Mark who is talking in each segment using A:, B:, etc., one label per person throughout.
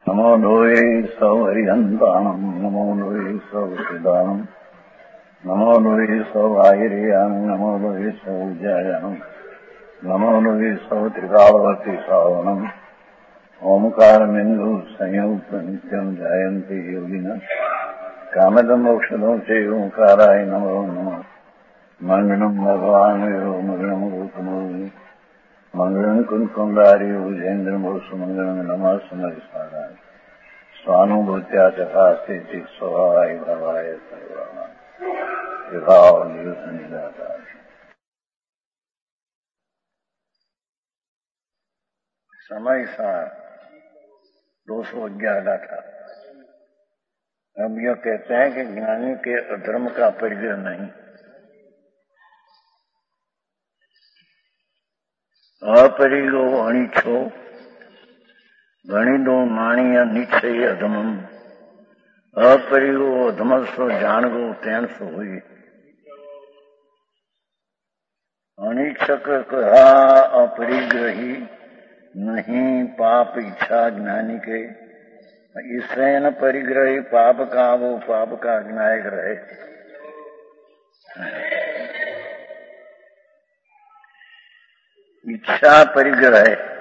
A: नमो लोये सौहरिहन्ताणम् नमो लोये सौहृदानम् नमो लोये सौभागिर्यानम् नमो लोये सौविद्यायानम् नमो लोये सौत्रिकालवर्ति सावनम् ओंकारमिन्दु संयुक्त नित्यम् जायन्ति योगिनः कामदम् मोक्षदम् च ओंकाराय नमो नमः मङ्गलम् भगवान् वीरो मङ्गलम् रूपमोहि मंगलम कुंकुंडारी उजेन्द्रमोसु मंगलम नमः समरिसाराय स्वानुभूत्या चकास्ते चित स्वभावाय भवाय सर्वाना विभाव निदातार। समय सार 211 था। अब यह कहते हैं कि ज्ञानी के अधर्म का परिग्रह नहीं, अपरिगो अणिछो गणिदो माणिय निश्चय अधमम अपरिगो अधमस्व जानगो तेन सो हुई। अनिच्छक कहा अपरिग्रही नहीं पाप इच्छा ज्ञानी के, इससे न परिग्रही पाप का वो पाप का ज्ञायक रहे। इच्छा परिग्रह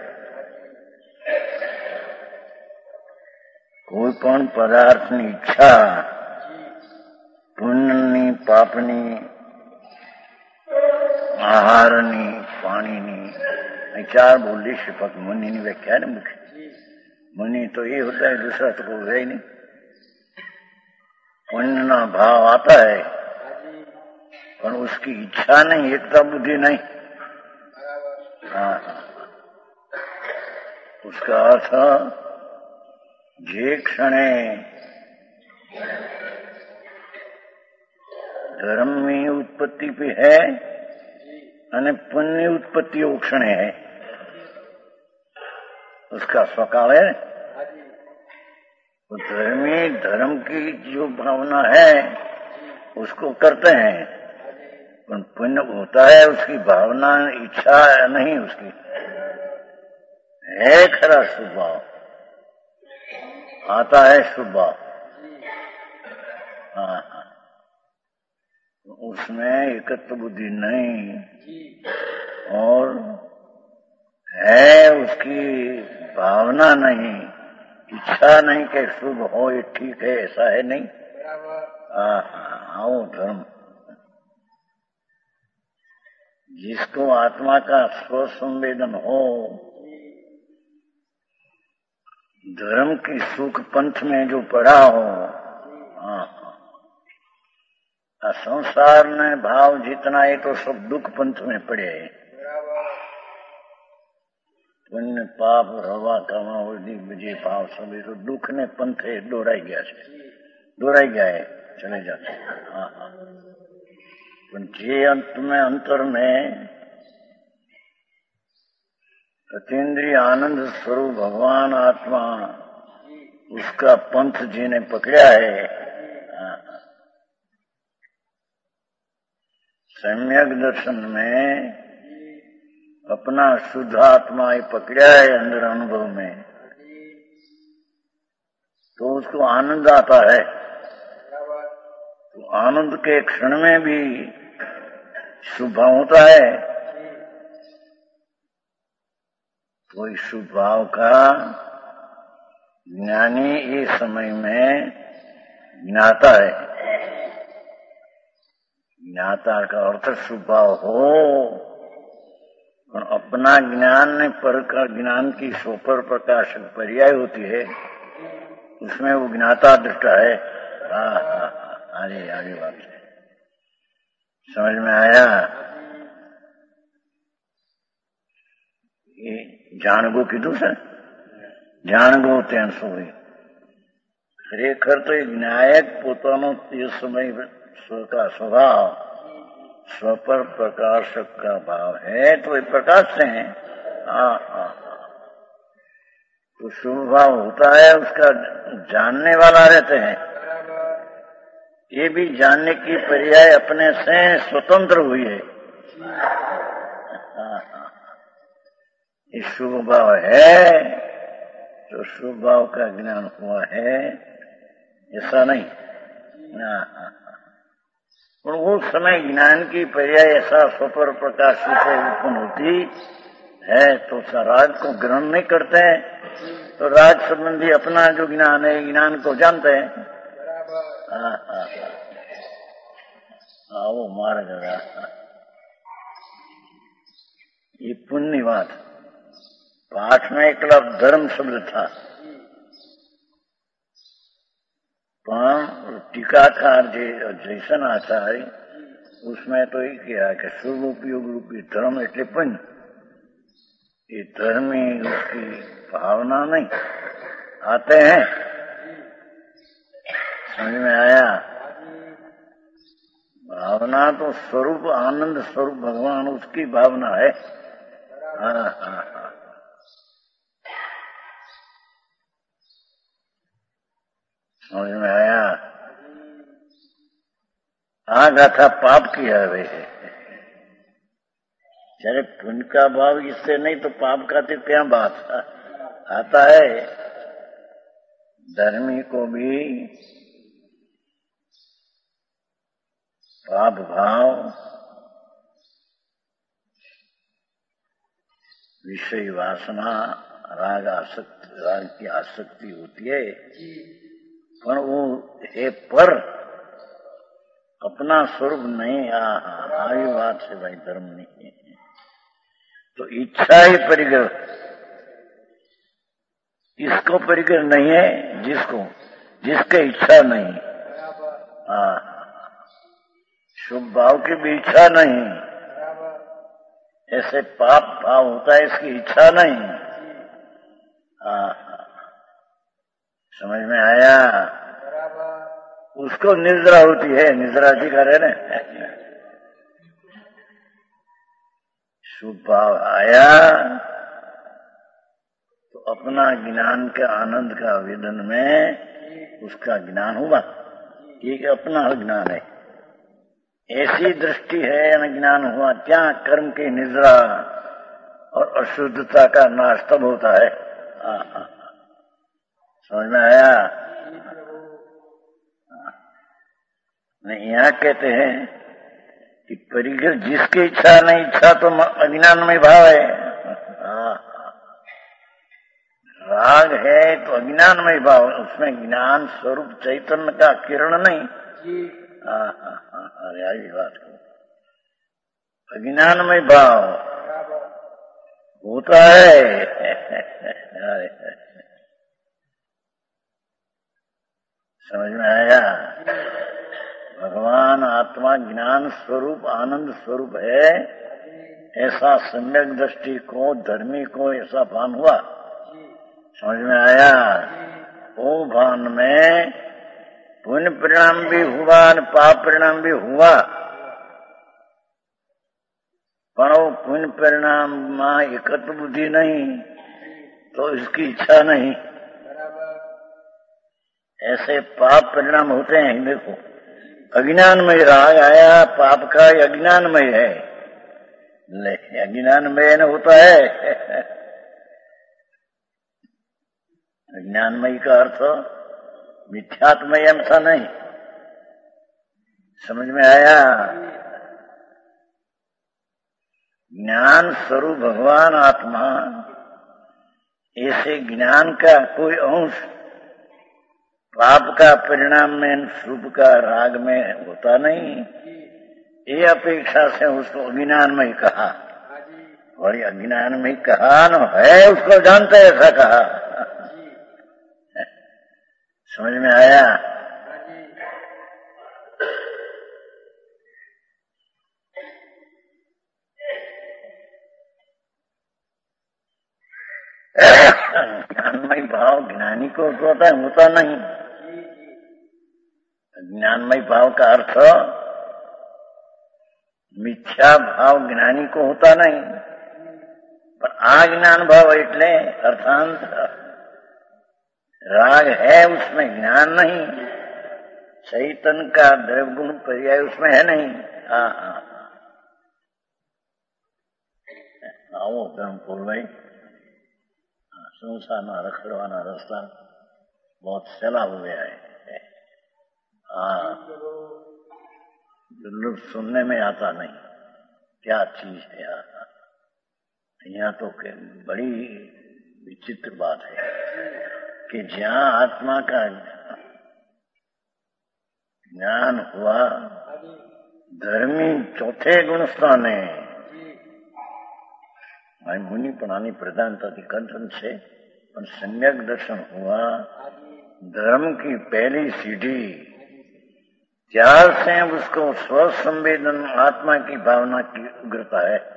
A: कोई पण पदार्थनी ઈચ્છા પુણ્યની પાપની આહારની પાણીની चार बोली शिपक मुनि ने व्याख्या है मुख्य मुनि तो ये होता है, दूसरा तो कोई है ही नहीं। पुण्य ना भाव आता है पर उसकी इच्छा नहीं, एकता बुद्धि नहीं। उसका अर्थ जे क्षणे धर्म में उत्पत्ति पे है અને પુણ્ય उत्पत्ति वो क्षण है, उसका स्वकाल है। तो धर्म की जो भावना है उसको करते हैं, पर पुण्य होता है उसकी भावना इच्छा नहीं, उसकी है खरा स्वभाव, आता है स्वभाव। हाँ, उसमें एकत्व बुद्धि नहीं और है उसकी भावना नहीं, इच्छा नहीं कि शुभ हो ये ठीक है, ऐसा है नहीं। हाँ, वो धर्म जिसको आत्मा का स्वसंवेदन हो, धर्म की सुख पंथ में जो पड़ा हो, संसार में भाव जितना है तो सब दुख पंथ में पड़े हैं। पुण्य पाप हवा कमा विजय भाव सभी तो दुख ने पंथे दौड़ाई गया है, चले जाते हैं। हाँ, जे अंत में अंतर में अतीन्द्रिय आनंद स्वरूप भगवान आत्मा उसका पंथ जिन्हें पकड़ा है, सम्यक दर्शन में अपना शुद्ध आत्मा ही पकड़ा है अंदर अनुभव में, तो उसको आनंद आता है। तो आनंद के क्षण में भी शुभ होता है। कोई शुभ भाव का ज्ञानी इस समय में ज्ञाता है। ज्ञाता का अर्थ शुभ भाव हो, और अपना ज्ञान ने पर का ज्ञान की सोपर प्रकाशक पर्याय होती है, उसमें वो ज्ञाता दृष्टा है। आगे बात समझ में आया। ये જાણગો કીધું છે, જાણગો ત્યાં સુધી ખરેખર તો એ ન્યાયક પોતાનો તે સમય का स्वभाव स्वपर प्रकाशक का भाव है, तो ये प्रकाश से है। तो शुभ भाव होता है, उसका जानने वाला रहते हैं। ये भी जानने की पर्याय अपने से स्वतंत्र हुई है। ये शुभ भाव है तो शुभ भाव का ज्ञान हुआ है, ऐसा नहीं। और उस समय ज्ञान की पर्याय ऐसा स्वपर प्रकाशित से उत्पन्न होती है तो राग को ग्रहण नहीं करते हैं, तो राग संबंधी अपना जो ज्ञान है, ज्ञान को जानते हैं। वो मार गया। ये पुण्य बात। पाठ में एक धर्म शब्द था, पर टीकाकार जैसन आचार्य उसमें तो ये किया कि स्वरूपयोग रूपी धर्म એટલે पुण्य। ये धर्म ही उसकी भावना नहीं आते हैं। समझ में आया? भावना तो स्वरूप आनंद स्वरूप भगवान उसकी भावना है। समझ में आया? आगा था पाप किया वे, चाहे पुण्य का भाव इससे नहीं तो पाप का तो क्या बात आता है। धर्मी को भी पाप भाव, विषय वासना, राग की आसक्ति होती है, पर वो है पर अपना स्वरूप नहीं। आई बात है भाई, धर्म नहीं है। तो इच्छा ही परिग्रह, इसको परिग्रह नहीं है जिसके इच्छा नहीं। शुभ भाव की भी इच्छा नहीं, ऐसे पाप भाव होता है इसकी इच्छा नहीं। समझ में आया? उसको निद्रा होती है, निद्रा जी करे ना। शुभ भाव आया तो अपना ज्ञान के आनंद का आवेदन में उसका ज्ञान हुआ, ये अपना ज्ञान है। ऐसी दृष्टि है न ज्ञान हुआ, क्या कर्म की निद्रा और अशुद्धता का नाश तब होता है। समझ में आया? नहीं, यहाँ कहते हैं कि परिग्रह जिसकी इच्छा नहीं, इच्छा तो अज्ञानमय भाव है। राग है तो अज्ञानमय भाव, उसमें ज्ञान स्वरूप चैतन्य का किरण नहीं। अरे आई बात को अज्ञानमय भाव होता है। समझ में आया? भगवान आत्मा ज्ञान स्वरूप आनंद स्वरूप है, ऐसा सम्यक दृष्टि को धर्मी को ऐसा भान हुआ। समझ में आया? वो भान में पुण्य परिणाम भी हुआ और पाप परिणाम भी हुआ, पर वो पुण्य परिणाम में एकत्र बुद्धि नहीं, तो इसकी इच्छा नहीं। ऐसे पाप परिणाम होते हैं। देखो, अज्ञानमय राग आया, पाप का अज्ञानमय है, अज्ञानमय न होता है। अज्ञानमय का अर्थ मिथ्यात्मय ऐसा नहीं। समझ में आया? ज्ञान स्वरूप भगवान आत्मा, ऐसे ज्ञान का कोई अंश पाप का परिणाम में शुभ का राग में होता नहीं। ये अपेक्षा से उसको अज्ञानमय कहा, और अज्ञानमय कहा न है, उसको जानते ऐसा कहा। समझ में आया? ज्ञानमय भाव ज्ञानी को होता नहीं। ज्ञानमय भाव का अर्थ मिथ्या भाव ज्ञानी को होता नहीं, पर अज्ञान भाव એટલે अर्थांत राग है, उसमें ज्ञान नहीं, चैतन्य का द्रव्य गुण पर्याय उसमें है नहीं। आओ धर्मपुर भाई, सुनसाना रखड़वाना रास्ता बहुत सैला हो गया है। हाँ, जो सुनने में आता नहीं क्या चीज है यहाँ तो बड़ी विचित्र बात है कि जहाँ आत्मा का ज्ञान हुआ धर्मी चौथे गुण स्थान है। मुनि प्राणी प्रधानता कंठन से सम्यक दर्शन हुआ धर्म की पहली सीढ़ी। त्याग से उसको स्व संवेदन आत्मा की भावना की उग्रता है।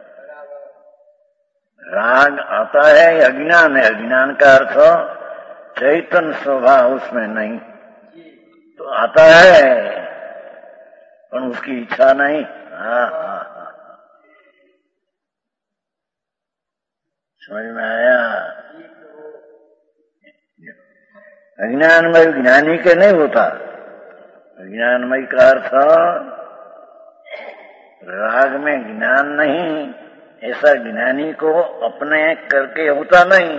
A: राग आता है अज्ञान है, अज्ञान का अर्थ चैतन्य स्वभाव उसमें नहीं तो आता है पर उसकी इच्छा नहीं। समझ में आया? अज्ञानमय ज्ञानी के नहीं होता। अज्ञानमय का अर्थ राग में ज्ञान नहीं, ऐसा ज्ञानी को अपने करके होता नहीं।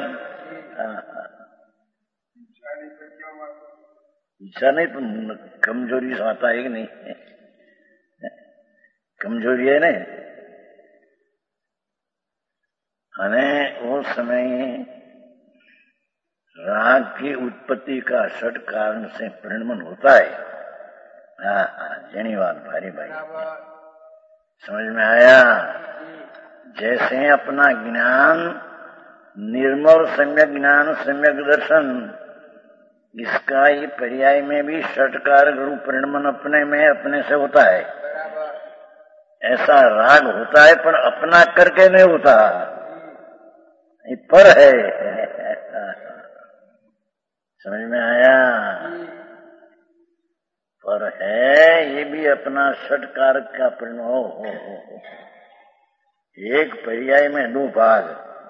A: इच्छा नहीं तो कमजोरी से आता है कि नहीं? कमजोरी है नहीं। उस समय राग की उत्पत्ति का षट कारण से परिणमन होता है। जनीवाद भारी भाई समझ में आया? जैसे अपना ज्ञान निर्मल सम्यक ज्ञान सम्यक दर्शन इसका ही पर्याय में भी षटकार गुरु परिणमन अपने में अपने से होता है। ऐसा राग होता है पर अपना करके नहीं होता, पर है। समझ में आया? पर है ये भी अपना षटकार का परिणम हो। एक पर्याय में दो भाग,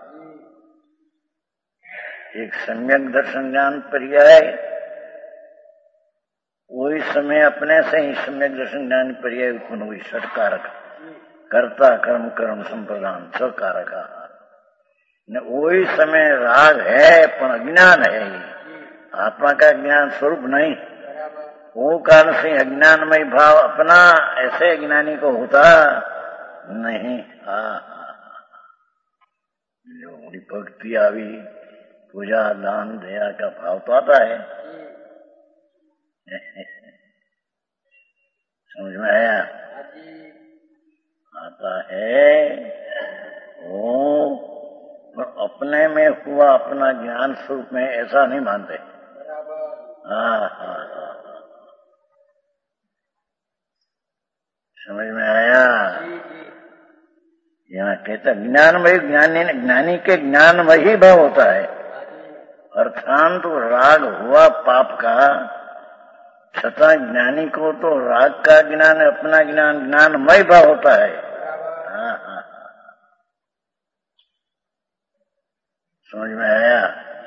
A: एक सम्यक दर्शन ज्ञान पर्याय वही समय अपने से ही सम्यक दर्शन ज्ञान पर्याय उत्पन्न हुई षटकारक कर्ता कर्म कर्म संप्रदान सकारक। वही समय राग है पर अज्ञान है, आत्मा का ज्ञान स्वरूप नहीं। वो कारण से अज्ञानमय भाव अपना ऐसे ज्ञानी को होता नहीं। जो बड़ी भक्ति आवी पूजा दान दया का भाव तो आता है। समझ में आया? आता है वो अपने में हुआ अपना ज्ञान स्वरूप में ऐसा नहीं मानते। समझ में आया? यहाँ कहता ज्ञानमय ज्ञानी के ज्ञानमय ही भाव होता है। अर्थात तो राग हुआ पाप का, छता ज्ञानी को तो राग का ज्ञान अपना ज्ञान ज्ञानमय भाव होता है। समझ में आया?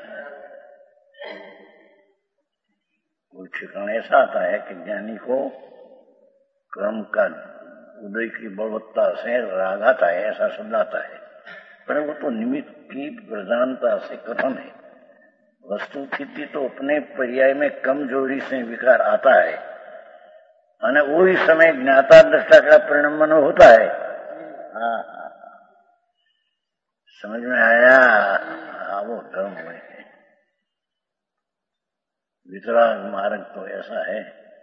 A: कोई ठिकाना ऐसा आता है कि ज्ञानी को कर्म का उदय की बलवत्ता से राग आता है, ऐसा शब्द आता है, पर वो तो निमित्त की प्रधानता से कथन है। वस्तु स्थिति तो अपने पर्याय में कमजोरी से विकार आता है और वही समय ज्ञाता दृष्टा का परिणमन होता है। समझ में आया? वो धर्म में है। वितराग मार्ग तो ऐसा है।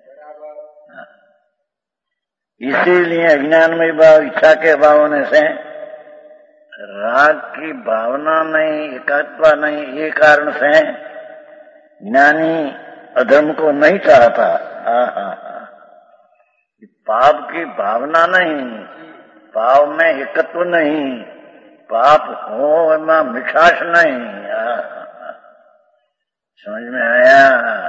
A: इसीलिए अज्ञानमय भाव इच्छा के भाव होने से राग की भावना नहीं, एकात्मा नहीं, ये कारण से ज्ञानी अधर्म को नहीं चाहता। पाप की भावना नहीं, पाप में एकत्व नहीं, पाप हो में मिठास नहीं। समझ में आया?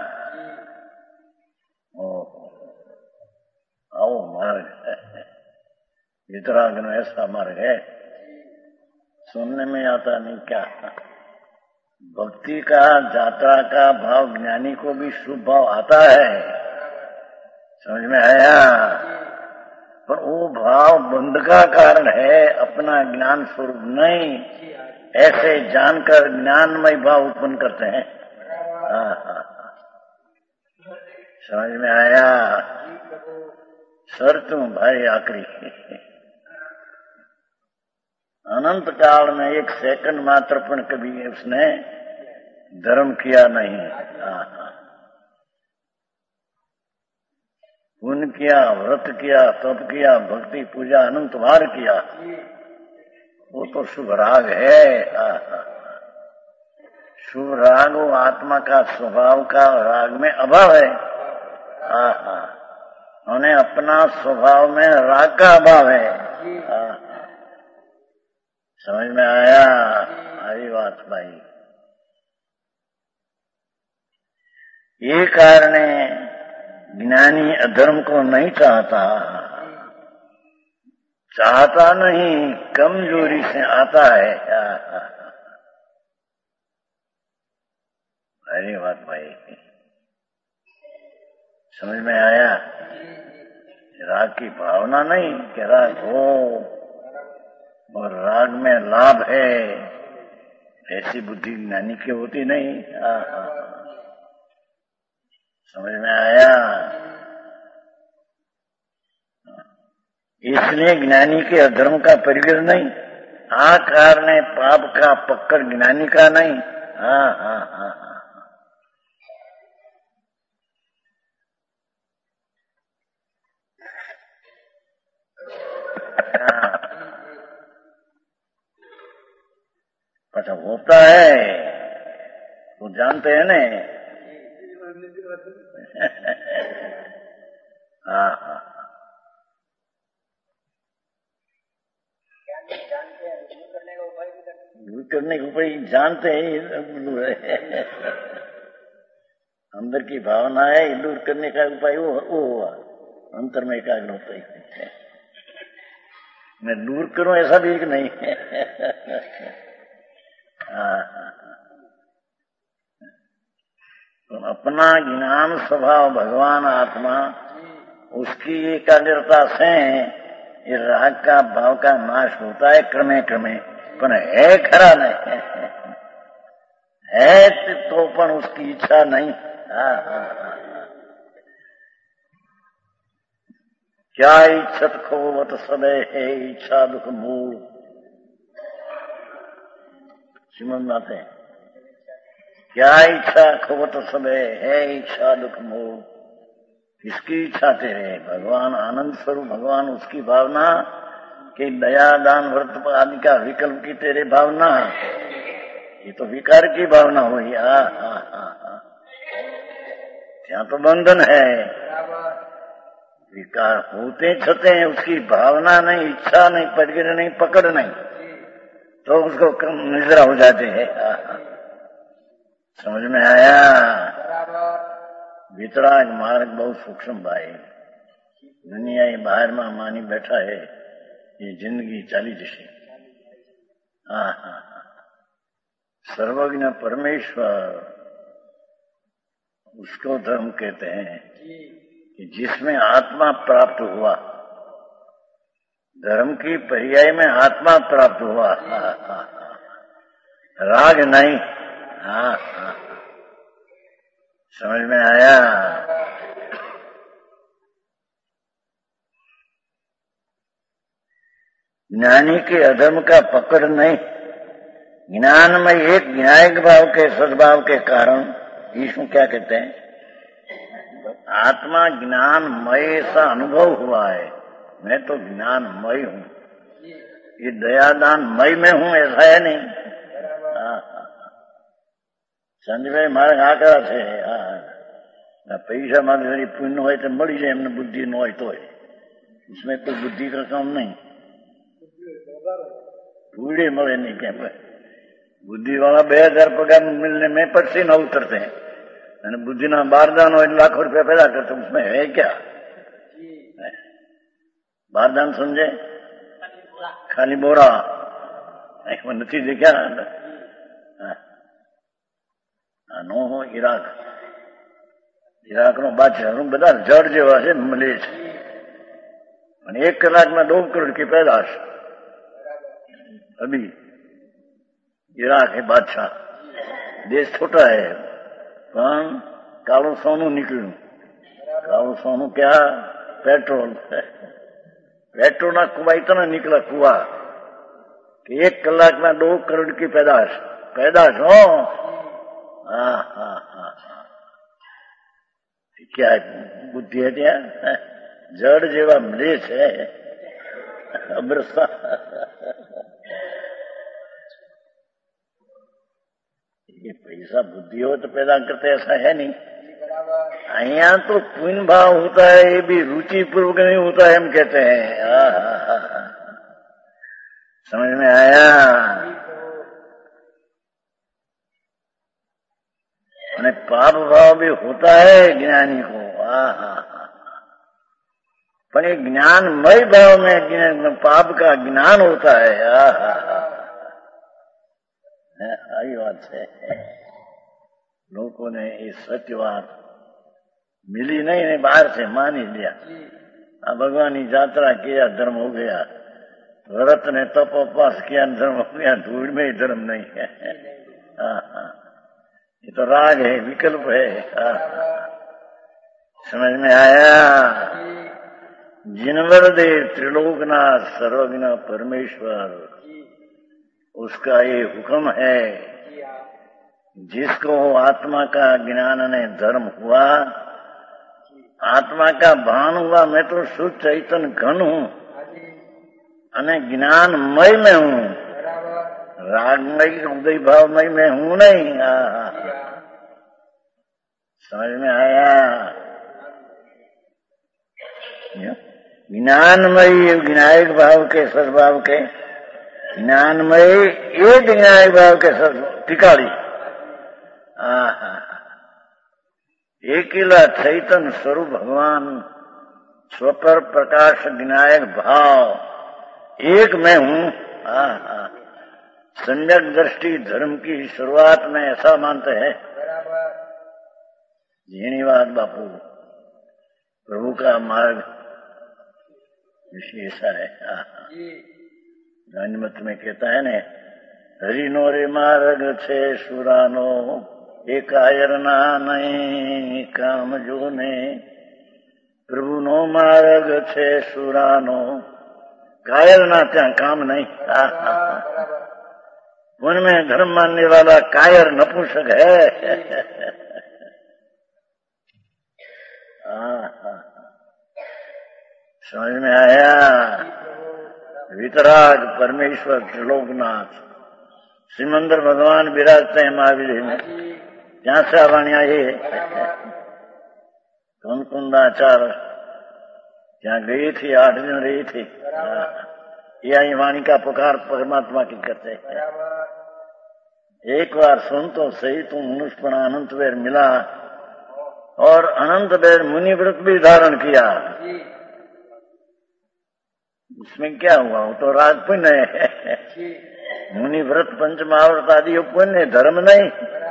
A: आओ मार्ग है वितराग में, ऐसा मार्ग है। सुनने में आता नहीं क्या? भक्ति का यात्रा का भाव ज्ञानी को भी शुभ भाव आता है। समझ में आया? पर वो भाव बंध का कारण है, अपना ज्ञान स्वरूप नहीं। ऐसे जानकर ज्ञानमय भाव उत्पन्न करते हैं। समझ में आया? सर तुम भाई आखिरी अनंत काल में एक सेकंड मात्र पण कभी उसने धर्म किया नहीं। पुण्य किया, व्रत किया, तप किया, भक्ति पूजा अनंत बार किया, वो तो शुभ राग है। शुभ राग वो आत्मा का स्वभाव का राग में अभाव है। उन्हें अपना स्वभाव में राग का अभाव है। समझ में आया? हरी बात भाई। ये कारण ज्ञानी अधर्म को नहीं चाहता, चाहता नहीं, कमजोरी से आता है। अरे बात भाई, समझ में आया? राग की भावना नहीं कि राग हो और राग में लाभ है, ऐसी बुद्धि ज्ञानी की होती नहीं। समझ में आया? इसलिए ज्ञानी के अधर्म का परिग्रह नहीं, कारण है पाप का पकड़ ज्ञानी का नहीं। अच्छा होता है, वो जानते हैं ना। दूर करने के उपाय जानते हैं। अंदर की भावना है, दूर करने का उपाय वो हुआ, अंतर में एकाग्र होता ही। मैं दूर करूं ऐसा भी एक नहीं है। तो अपना ज्ञान स्वभाव भगवान आत्मा, उसकी एकाग्रता से ये राग का भाव का नाश होता है क्रमे क्रमे। पर है खरा नहीं है तो पण उसकी इच्छा नहीं। क्या इच्छत खोवत सदै है इच्छा दुख मूल। श्रीमद नाथ है, क्या इच्छा खोवत सदै है इच्छा दुख मूल। किसकी इच्छा तेरे? भगवान आनंद स्वरूप भगवान, उसकी भावना कि दया दान व्रत आदि का विकल्प की तेरे भावना, ये तो विकार की भावना हुई। यहाँ तो बंधन है। विकार होते छते हैं, उसकी भावना नहीं, इच्छा नहीं, परिग्रह नहीं, पकड़ नहीं, तो उसको निद्रा हो जाते हैं। समझ में आया? वितराग मार्ग बहुत सूक्ष्म भाई। दुनिया ये बाहर में मानी बैठा है, ये जिंदगी चाली जैसी। सर्वज्ञ परमेश्वर, उसको धर्म कहते हैं कि जिसमें आत्मा प्राप्त हुआ। धर्म की पर्याय में आत्मा प्राप्त हुआ, राग नहीं। समझ में आया? ज्ञानी के अधर्म का पकड़ नहीं। ज्ञान में एक न्यायिक भाव के सद्भाव के कारण ईश्वर क्या कहते हैं? आत्मा ज्ञानमय सा अनुभव हुआ है, मैं तो ज्ञानमय हूं, ये दयादानमय में हूं ऐसा है नहीं। संजय मार्ग आकर છે पैसा मांगे पुण्य हो तो मળી जाए, एमने बुद्धि न हो तो इसमें कोई बुद्धि का काम नहीं। पूरे મળે नहीं क्या बुद्धि वाला 2000 पगार मिलने में पक्षी न उतरते हैं, बुद्धि ना बारदान हो लाखों रुपया पैदा करते, उसमें है क्या? बारदान समझे? खाली बोरा નથી દેખ્યા નો હો ઈરાક નો બાદશાહ બધા જળ જેવા છે, મળે છે 1 कलाक में 2 करोड़ की पैदाश। अभी इराक है बादशाह, देश छोटा है पण कालो सोनू निकलू। कालो सोनू क्या? पेट्रोल। पेट्रोल ना कुआ इतना निकला कुआ कि 1 कलाक में 2 करोड़ की पैदाश हो। क्या बुद्धि है त्या? जड़ जेवा मलेच है अमृतसर। ये पैसा बुद्धि हो तो पैदा करते, ऐसा है नहीं। यहाँ तो पुण्य भाव होता है, ये भी रुचि पूर्वक नहीं होता है, हम कहते हैं। समझ में आया? पाप भाव भी होता है ज्ञानी को। पर ये ज्ञानमय भाव में पाप का ज्ञान होता है। आई बात है। लोगों ने ये सत्य बात मिली नहीं, बाहर से मान ही लिया। भगवान की यात्रा किया, धर्म हो गया। व्रत ने तप उपवास किया, धर्म हो गया। धूल में ही धर्म नहीं है। ये तो राग है, विकल्प है। समझ में आया? जिनवर दे त्रिलोकनाथ सर्वज्ञ परमेश्वर, उसका ये हुक्म है। जिसको आत्मा का ज्ञान ने धर्म हुआ, आत्मा का भान हुआ, मैं तो शुद्ध चैतन्य घन हूँ अने ज्ञानमय में हूँ, रागमय उदय भावमय में हूँ नहीं। समझ में आया? ज्ञानमय विनायक भाव के सद्भाव के, ज्ञानमय एक विनायक भाव के टिकाड़ी। एकिला चैतन्य स्वरूप भगवान स्वपर प्रकाश विनायक भाव एक मैं हूँ। सम्यक दृष्टि धर्म की शुरुआत में ऐसा मानते हैं। झीणीवाद बापू प्रभु का मार्ग विशेष है। गंजमत में कहता है ने, हरिनो रे मार्ग छे सुरानो, एक आयरना नहीं काम जो ने। प्रभु नो मार्ग छे सुरानो, कायर ना त्या काम नहीं। उनमें धर्म मानने वाला कायर नपुंसक है। समझ में आया? वितराग परमेश्वर त्रिलोकनाथ सिमंदर भगवान विराजते हैं महावीर में। जहां से वाणी आई है कुंदाचार, जहाँ गई थी 8 दिन रही थी। यही वाणी का पुकार परमात्मा की करते हैं। एक बार सुन तो सही, तुम मनुष्य पर अनंत बेर मिला और अनंत बेर मुनि व्रत भी धारण किया। इसमें क्या हुआ? वो तो राज पुण्य है। मुनि व्रत पंचमहाव्रत आदि पुण्य, धर्म नहीं।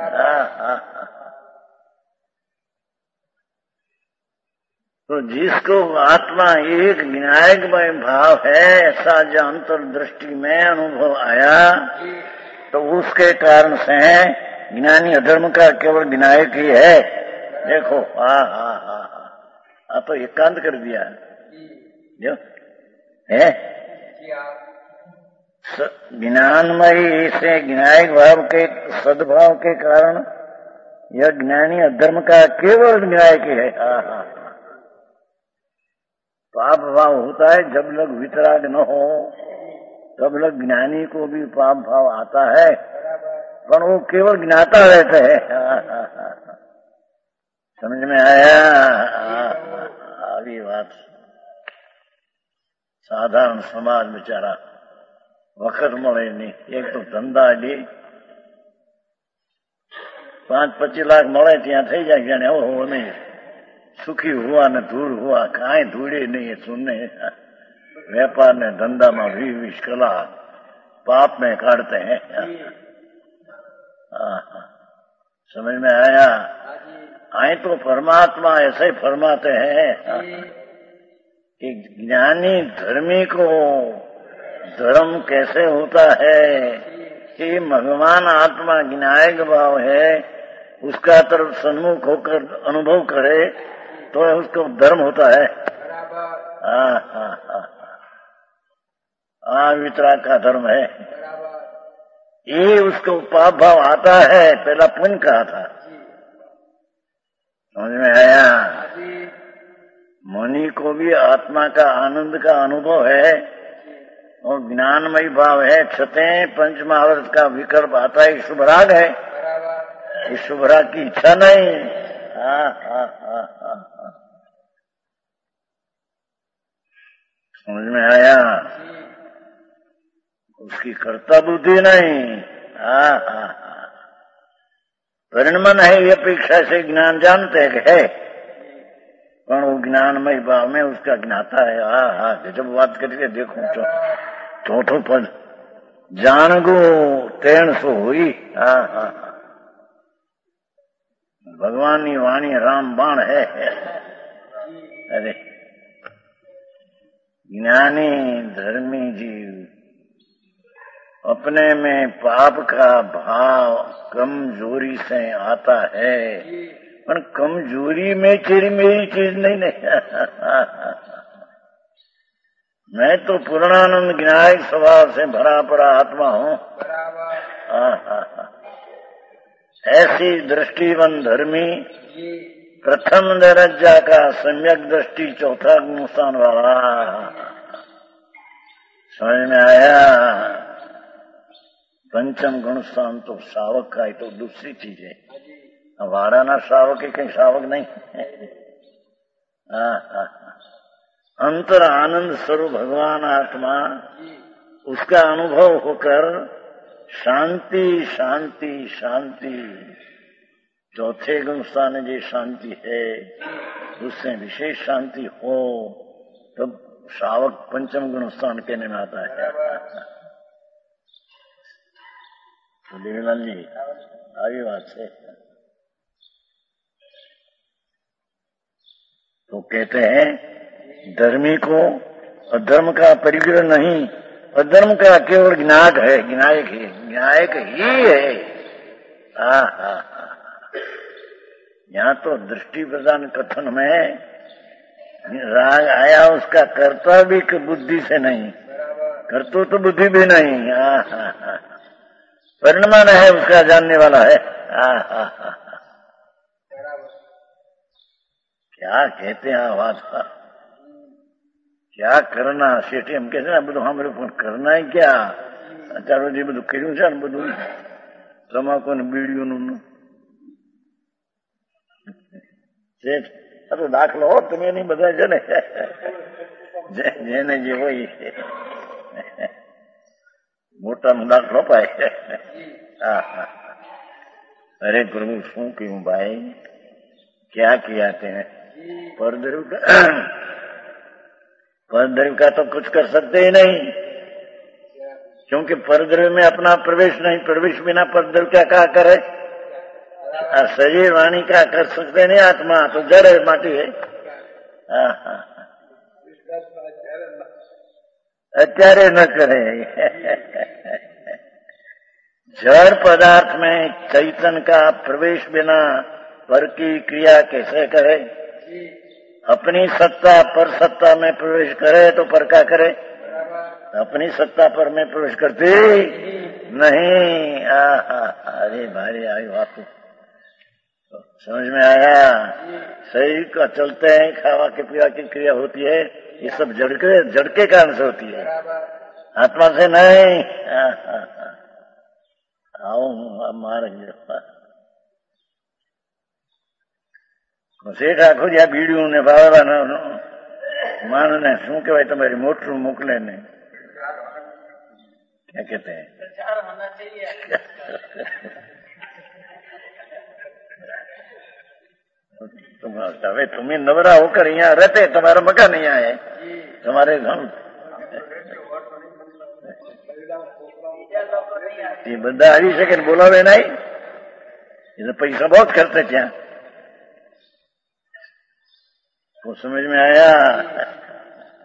A: तो जिसको आत्मा एक विनायकमय भाव है, ऐसा जो अंतर्दृष्टि में अनुभव आया, तो उसके कारण से ज्ञानी अधर्म का केवल विनायक ही है। देखो तो एकांत कर दिया जो है ज्ञानमयी से विनायक भाव के सद्भाव के कारण यह ज्ञानी अधर्म का केवल विनायक ही है। पाप भाव होता है जब लोग वितराग न हो, तब लोग ज्ञानी को भी पाप भाव आता है, पर वो केवल ज्ञाता रहते हैं। समझ में आया? अभी बात साधारण समाज बेचारा वक्त મળે नहीं। एक तो धंधा ली 5-25 लाख મળે ત્યાં થઈ જાય જાણે हो नहीं, सुखी हुआ न धूल हुआ, काई धूड़े नहीं सुनने। व्यापार ने धंधा में 20 कला पाप में काटते हैं। समझ में आया? आए तो परमात्मा ऐसे फरमाते हैं कि ज्ञानी धर्मी को धर्म कैसे होता है कि भगवान आत्मा ज्ञायक भाव है, उसका तरफ सन्मुख होकर अनुभव करे तो उसको धर्म होता है। वितराग का धर्म है। ये उसको पाप भाव आता है, पहला पुण्य कहा था, समझ में आया। मुनि को भी आत्मा का आनंद का अनुभव है और ज्ञानमय भाव है। क्षतें पंच महावर्त का विकल्प आता है, शुभराग है, इस शुभराग की इच्छा नहीं। समझ में आया। उसकी कर्ता बुद्धि नहीं। परिणमन है, ये अपेक्षा से ज्ञान जानते है, पर वो ज्ञानमय भाव में उसका ज्ञाता है। जब बात करके देखो तो चौथो पद जान गो तेन सो हुई। भगवान की वाणी राम बाण है। अरे ज्ञानी धर्मी जीव अपने में पाप का भाव कमजोरी से आता है, पर कमजोरी में तेरी मेरी चीज नहीं। मैं तो पूर्णानंद ज्ञायक स्वभाव से भरा पड़ा आत्मा हूँ। ऐसी दृष्टिवन धर्मी प्रथम दर्जा का सम्यक दृष्टि चौथा गुणस्थान वाला। समझ में आया। पंचम गुणस्थान तो सावक का ही तो दूसरी चीज है। हमारा ना सावक है, कहीं सावक नहीं। अंतर आनंद स्वरूप भगवान आत्मा, उसका अनुभव होकर शांति शांति शांति, चौथे गुणस्थान में जो शांति है उससे विशेष शांति हो तब सावक पंचम गुणस्थान कहने में आता है। तो देवीलाल जी आगे बात से तो कहते हैं धर्मी को अधर्म का परिग्रह नहीं, अधर्म का केवल ज्ञायक है, ज्ञायक ही है। यहाँ तो दृष्टि प्रदान कथन में राग आया, उसका कर्ता भी बुद्धि से नहीं, कर्तव्य तो बुद्धि भी नहीं। परिणमन है, उसका जानने वाला है। क्या कहते हैं बात का, क्या करना सेठी हम कहते हैं બધું हमारे को करना है क्या। चारो जी બધું કર્યું છે ને, બધું તમાકુ ને બીડીઓ નું શેઠ આ તો દાખલો હો, તમે નહીં બધા છે ને, જેને જે હોય મોટાનો દાખલો પાય। अरे प्रभु शू क्यों भाई, क्या किया तेने। परद्रव्य का तो कुछ कर सकते ही नहीं, क्योंकि परद्रव्य में अपना प्रवेश नहीं, प्रवेश बिना परद्रव्य क्या क्या करे। शरीर वाणी क्या कर सकते नहीं, आत्मा तो जड़ है, माटी है। अत्यारे न करे। जड़ पदार्थ में चैतन्य का प्रवेश बिना पर की क्रिया कैसे करे। अपनी सत्ता पर सत्ता में प्रवेश करे तो पर क्या करे, अपनी सत्ता पर में प्रवेश करते नहीं। अरे भाई आई बात तो समझ में आया। शरीर का चलते हैं, खावा के पीवा की क्रिया होती है, ये सब जड़ के कारण से होती है, आत्मा से नहीं। आओ अब मारेंगे શેઠ આખો જ્યાં બીડીયું ને ભાવવા માણને શું કહેવાય, તમારી મોટરું મોકલે ને क्या कहते हैं, तुम्हें नवरा होकर यहाँ रहते, तुम्हारा मकान यहाँ है, तुम्हारे घर ये बंदा આવી શકે ને બોલાવે નહીં, ये तो पैसा बहुत खर्चे क्या। तो समझ में आया।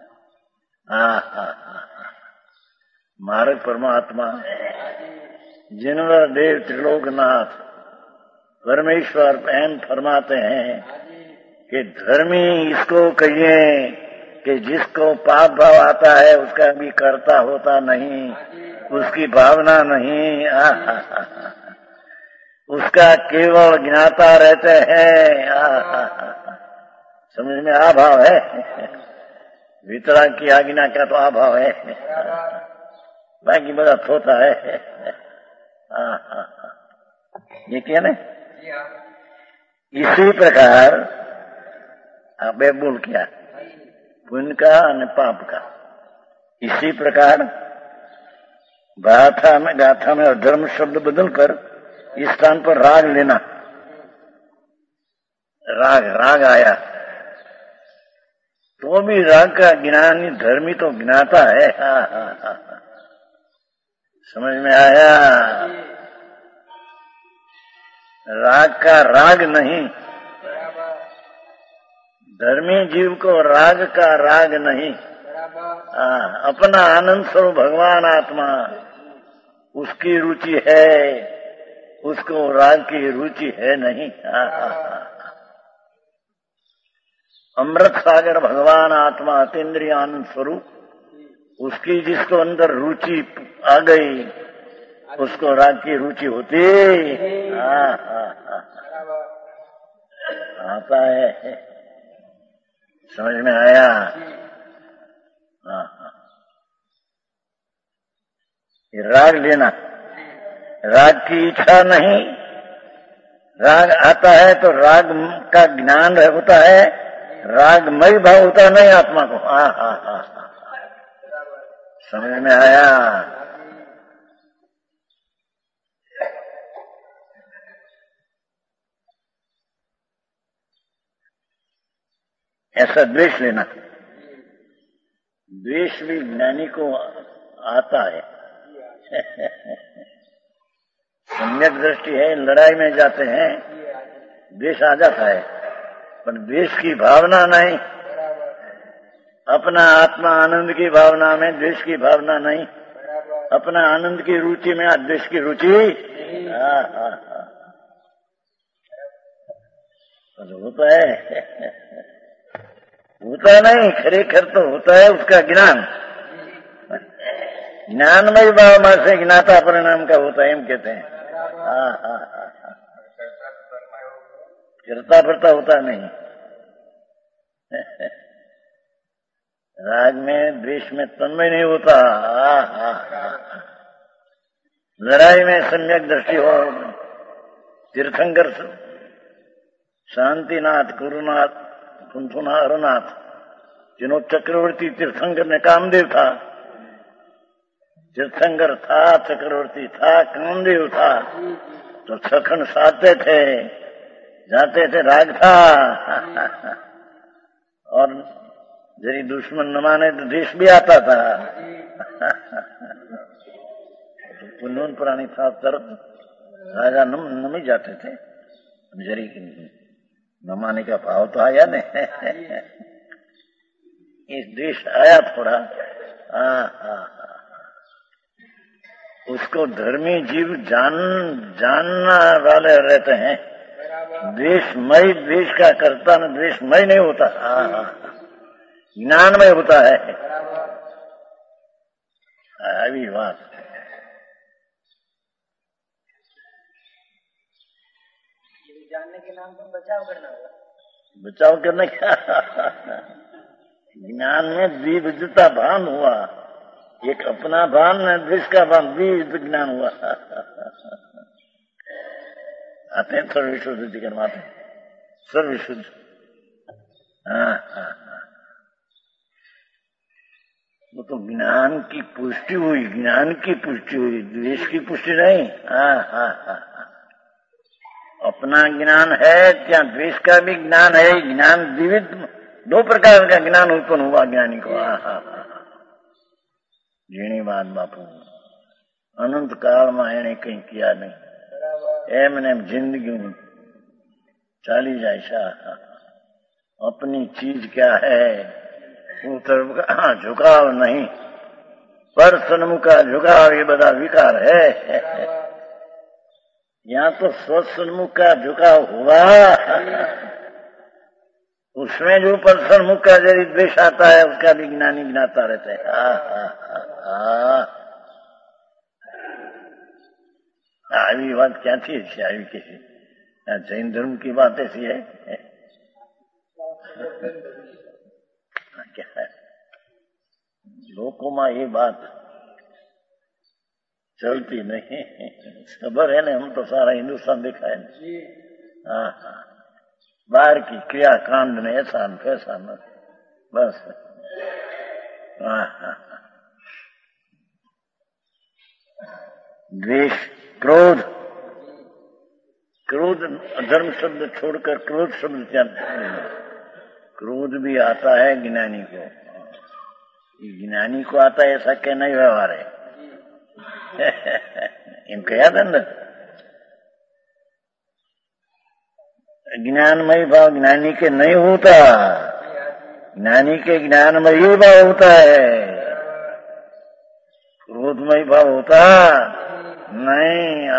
A: मार्ग परमात्मा जिनवर देव त्रिलोकनाथ परमेश्वर एन फरमाते हैं कि धर्मी इसको कहिए कि जिसको पाप भाव आता है उसका भी कर्ता होता नहीं, उसकी भावना नहीं, उसका केवल ज्ञाता रहते हैं। समझ में अभाव है, वितराग की आज्ञा का तो अभाव है, बाकी बड़ा थोता है। ये क्या ना, इसी प्रकार आपे बोल किया पुण्य का और पाप का, इसी प्रकार गाथा में अधर्म शब्द बदलकर इस स्थान पर राग लेना, राग आया तो भी राग का ज्ञानी धर्मी तो ज्ञाता है। समझ में आया? राग का राग नहीं, धर्मी जीव को राग का राग नहीं। अपना आनंद स्वरूप भगवान आत्मा उसकी रुचि है, उसको राग की रुचि है नहीं। अमृत सागर भगवान आत्मा अतीन्द्रिय आनंद स्वरूप, उसकी जिसको अंदर रुचि आ गई उसको राग की रुचि होती आता है। समझ में आया? राग लेना, राग की इच्छा नहीं, राग आता है तो राग का ज्ञान होता है, रागमय भाव होता नहीं आत्मा को। समझ में आया? ऐसा द्वेष लेना, द्वेष भी ज्ञानी को आता है। सम्यक दृष्टि है, लड़ाई में जाते हैं द्वेष आ जाता है, पर द्वेष की भावना नहीं, अपना आत्मा आनंद की भावना में द्वेष की भावना नहीं, अपना आनंद की रुचि में द्वेष की रुचि होता है, होता नहीं, खरेखर तो होता है उसका ज्ञान, ज्ञानमय भाव से ज्ञाता परिणाम का होता है, हम कहते हैं। करता फिरता होता नहीं। राग में द्वेष में तन्मय नहीं होता। लड़ाई में सम्यक दृष्टि हो, तीर्थंकर शांतिनाथ, गुरुनाथ, कुंथुना, हरनाथ, जिन्हों चक्रवर्ती तीर्थंकर ने कामदेव था, तीर्थंकर था, चक्रवर्ती था, कामदेव था, तो सखन साधते थे, जाते थे, राग था। और यदि दुश्मन न माने तो देश भी आता था। तो पुण्यों पुरानी था, तरफ राजा नमी जाते थे, जरी न माने का भाव तो आया नहीं। इस देश आया थोड़ा। उसको धर्मी जीव जानना वाले रहते हैं। द्वेषमय द्वेष का करता न द्वेषमय नहीं होता, ज्ञानमय होता है। अभी बात
B: जानने के नाम पर बचाव करना होगा,
A: बचाव करने का ज्ञान में द्विविधता भान हुआ, एक अपना भान है, द्वेष का भान, द्विविध ज्ञान हुआ। आते हैं सर्वविशुद्ध जी करवाते हैं, सर्वविशुद्ध। वो तो ज्ञान की पुष्टि हुई, ज्ञान की पुष्टि हुई, द्वेष की पुष्टि नहीं। अपना ज्ञान है क्या द्वेष का भी ज्ञान है, ज्ञान विविध दो प्रकार का ज्ञान उत्पन्न हुआ ज्ञानी को। जीणी बात बापू अनंत काल में एने कहीं किया नहीं, एमने जिंदगी चाली जाए शाह। अपनी चीज क्या है, उस तरफ का झुकाव नहीं, पर सन्मुख का झुकाव ये बड़ा विकार है। यहाँ तो स्वसन्मुख का झुकाव हुआ, उसमें जो पर सन्मुख का यदि द्वेष आता है उसका भी ज्ञानी गिनाता रहता है। આવી વાત ક્યાંથી છે? આવી કે જૈન ધર્મ की बात ऐसी है क्या है? लोगों में ये बात चलती नहीं, खबर है ना, हम तो सारा हिंदुस्तान देखा है। हाँ हाँ, बाहर की क्रिया कांड ने ऐसा फैसा न बस। हाँ हाँ, द्वेष, क्रोध, क्रोध धर्म शब्द छोड़कर क्रोध शब्द क्या? क्रोध भी आता है ज्ञानी को, ज्ञानी को आता है ऐसा क्या नहीं व्यवहार है। इनका याद अंदर ज्ञानमयी भाव ज्ञानी के नहीं होता, ज्ञानी के ज्ञानमयी भाव होता है, क्रोधमयी भाव होता नहीं।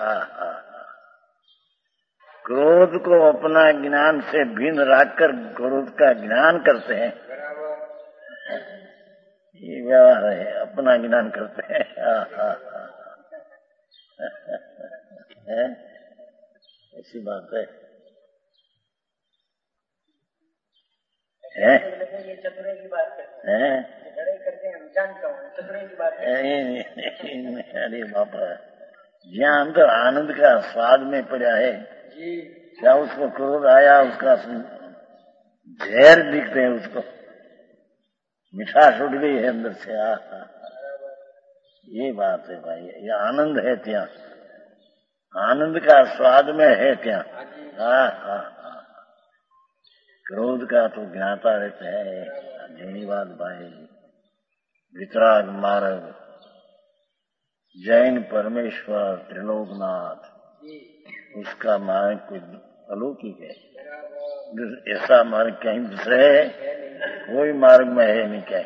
A: क्रोध को अपना ज्ञान से भिन्न रखकर क्रोध का ज्ञान करते हैं, ये व्यवहार है, अपना ज्ञान करते हैं। ऐसी बात है।
B: ये चतुराई की बात करते हैं, लड़ाई करते हैं, हम जानता हूँ चतुराई की बात है।
A: अरे बाबा, जहाँ अंदर आनंद का स्वाद में पड़ा है, क्या उसको क्रोध आया, उसका जहर दिखते हैं, उसको मिठास उठ गई है अंदर से। ये बात है भाई, ये आनंद है त्या, आनंद का स्वाद में है त्या। क्रोध का तो ज्ञाता रहता है। धन्यवाद भाई। वितराग मार्ग, जैन परमेश्वर त्रिलोकनाथ, उसका मार्ग कोई अलौकिक है, ऐसा मार्ग कहीं दूसरे कोई मार्ग में है नहीं क्या?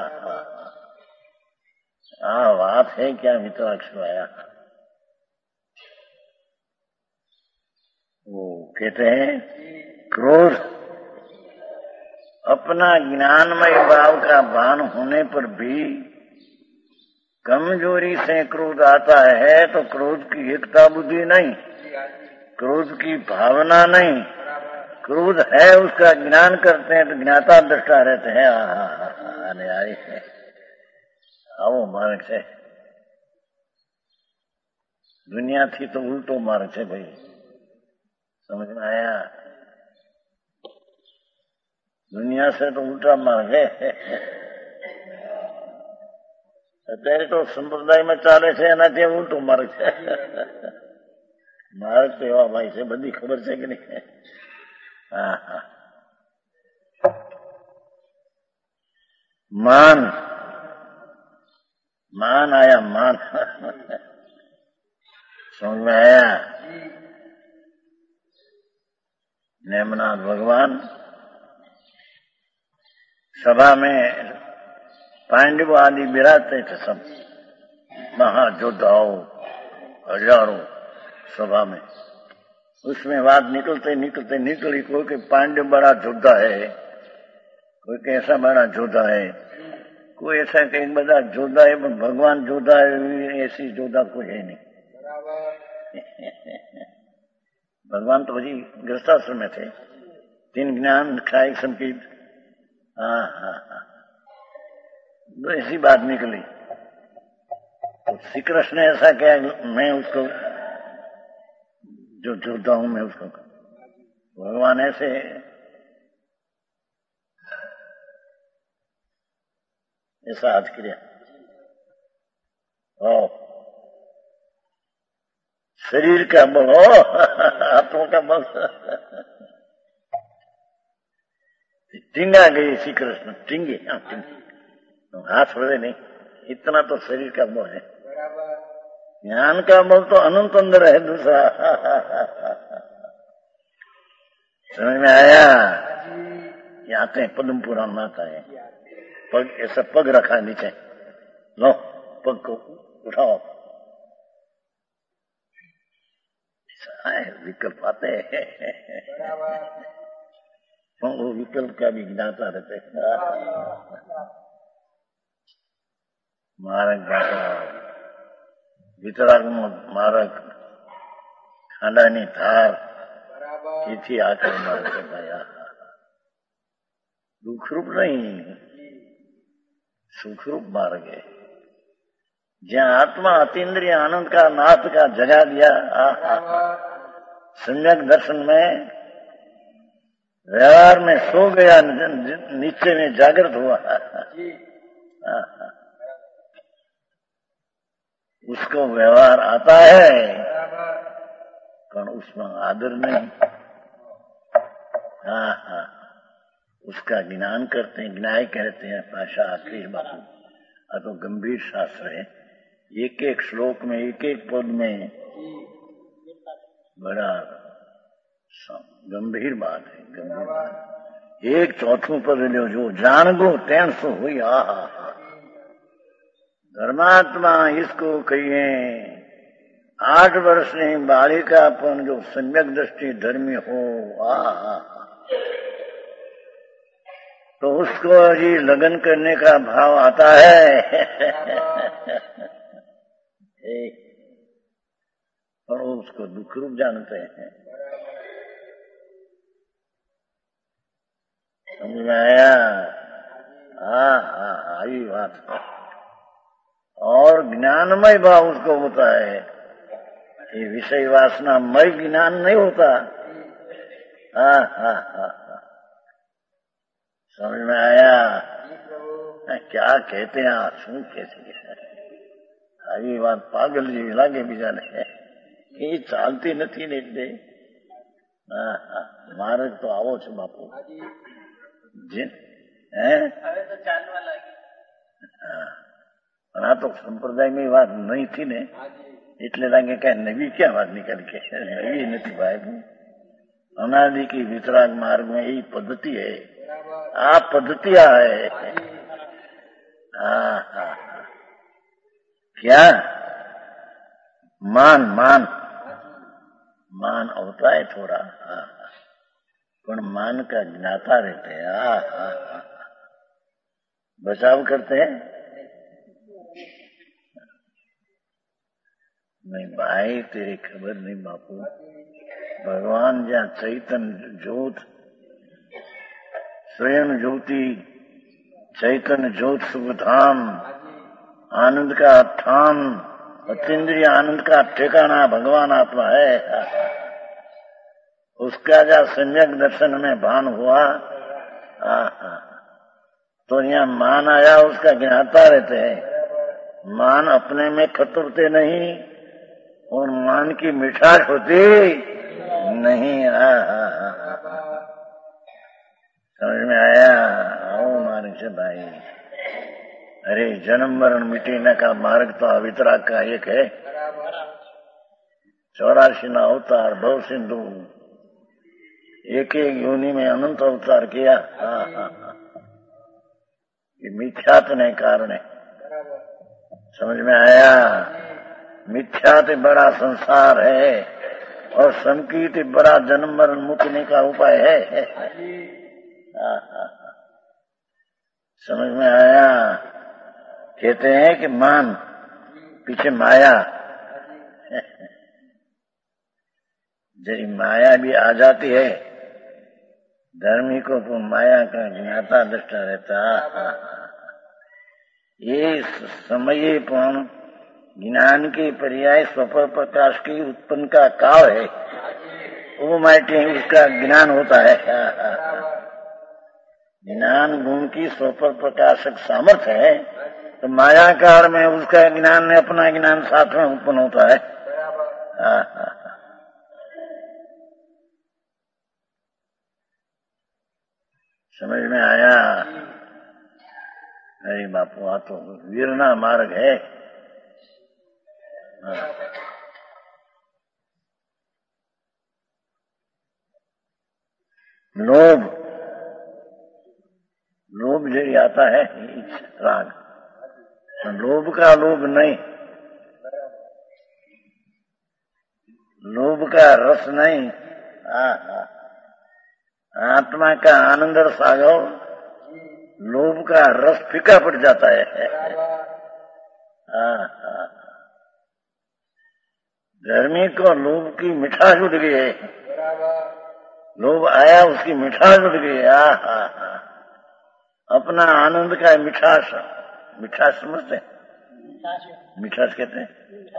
A: बात है क्या? वितराग आया, वो कहते हैं क्रोध अपना ज्ञानमय भाव का भान होने पर भी कमजोरी से क्रोध आता है, तो क्रोध की एकता बुद्धि नहीं, क्रोध की भावना नहीं, क्रोध है उसका ज्ञान करते हैं तो ज्ञाता दृष्टा रहते हैं। आने आई है, आओ मार्ग से। दुनिया थी तो उल्टो मार्ग है भाई, समझ में आया? दुनिया से तो उल्टा मार्ग है। અત્યારે તો સંપ્રદાયમાં ચાલે છે એનાથી ઉલટું માર્ગ છે। માર્ગ તો એવા ભાઈ છે, બધી ખબર છે કે નહીં? मान, मान आया, मान समझ में आया? नेमनाथ भगवान सभा में पांडव आदि विराजते थे, सब महायोद्धाओं हजारों सभा में। उसमें बात निकलते निकलते निकली, कोई के पांडव बड़ा योद्धा है, कोई कैसा बड़ा योद्धा है, कोई ऐसा कहीं बड़ा योद्धा है, पर भगवान योद्धा है ऐसी योद्धा कोई है नहीं। भगवान तो वही गृहस्थाश्रम में थे, 3 ज्ञान खाए संकीर्त। तो ऐसी बात निकली तो श्री कृष्ण ने ऐसा क्या, मैं उसको जो जोड़ता हूं मैं उसको, भगवान ऐसे ऐसा हाथ किया। शरीर का बल हो, हाथों का बल। टिंगा गई श्री कृष्ण, टिंगे हाथ बढ़े नहीं, इतना तो शरीर का बल है। ज्ञान का बल तो अनंत अंदर है दूसरा। समझ में आया? ये आते हैं पद्म पुराण में आता है, पग ऐसा पग रखा नीचे, लो पग को उठाओ, विकल्प आते हैं। वो विकल्प का भी ज्ञाता रहते। मारक बापा वितराग मारक खांडानी थार किथी आकर मार के भाया दुखरूप नहीं सुखरूप मार्ग है। जहाँ आत्मा अतीन्द्रिय आनंद का नाथ का जगा दिया, सम्यक दर्शन में व्यवहार में सो गया, नीचे में जागृत हुआ, उसको व्यवहार आता है पर उसमें आदर नहीं। उसका ज्ञान करते हैं, ज्ञाय कहते हैं भाषा आखिरी बात। तो गंभीर शास्त्र है, एक एक श्लोक में एक एक पद में बड़ा गंभीर बात है, गंभीर बात। एक चौथों पद लो, जो जान गो तेन सो हुई। धर्मात्मा इसको कहिए 8 वर्ष नहीं बालिकापन जो सम्यक दृष्टि धर्मी हो, तो उसको ही लगन करने का भाव आता है। और उसको दुख रूप जानते हैं। समझ में आया? आई बात। और ज्ञानमय भाव उसको होता है, ये विषय वासना मय ज्ञान नहीं होता। समझ में आया? क्या कहते हैं शू कैसे? આવી વાત પાગલ જેવી લાગે બીજાને, એ ચાલતી નથી ને એટલે માર્ગ તો આવો છે બાપુ। આ તો સંપ્રદાયની વાત નહીં થી ને એટલે લાગે કે નવી ક્યાં વાત નીકળી, કે નવી નથી ભાઈ। अनादि की वितराग मार्ग में यही पद्धति है, आप पद्धतियां है। क्या मान मान मान होता है थोड़ा, पर मान का ज्ञाता रहते हैं। बचाव करते हैं नहीं भाई, तेरी खबर नहीं बापू। भगवान जहाँ चैतन्य ज्योत स्वयं ज्योति चैतन्य ज्योत सुखधाम आनंद का ठाम अतीन्द्रिय आनंद का ठिकाना भगवान आत्मा है। उसका जहाँ सम्यक दर्शन में भान हुआ, तो यहाँ मान आया, उसका ज्ञाता रहते हैं। मान अपने में खतरते नहीं और मान की मिठास होती नहीं। समझ में आया? आओ मार्ग से भाई। अरे जन्म मरण मिटने का मार्ग तो वितराग का एक है। 84 ना अवतार भव सिंधु, एक एक योनि में अनंत अवतार किया। ये मिथ्यात नहीं कारण है। समझ में आया? मिथ्यात बड़ा संसार है और संकीर्त बड़ा जन्म मरण मुक्ति का उपाय है। समझ में आया? कहते हैं कि मान पीछे माया, जब माया भी आ जाती है धर्मी को, तो माया का ज्ञाता दृष्टा रहता। ये समय पर ज्ञान के पर्याय स्वपर प्रकाश की उत्पन्न का काल है, वो माइटी उसका ज्ञान होता है। ज्ञान गुण की स्वपर प्रकाशक सामर्थ्य है, तो मायाकार में उसका ज्ञान ने अपना ज्ञान साथ में उत्पन्न होता है। समझ में आया? अरे बापू आ तो वीरना मार्ग है। लोभ लोभ जरी आता है राग, लोभ का लोभ नहीं, लोभ का रस नहीं। आत्मा का आनंद सागर, लोभ का रस फीका पड़ जाता है। धर्मी को लोभ की मिठास उड़ गई है, लोभ आया उसकी मिठास उड़ गई। अपना आनंद का मिठास, मिठास समझते हैं? मिठास कहते हैं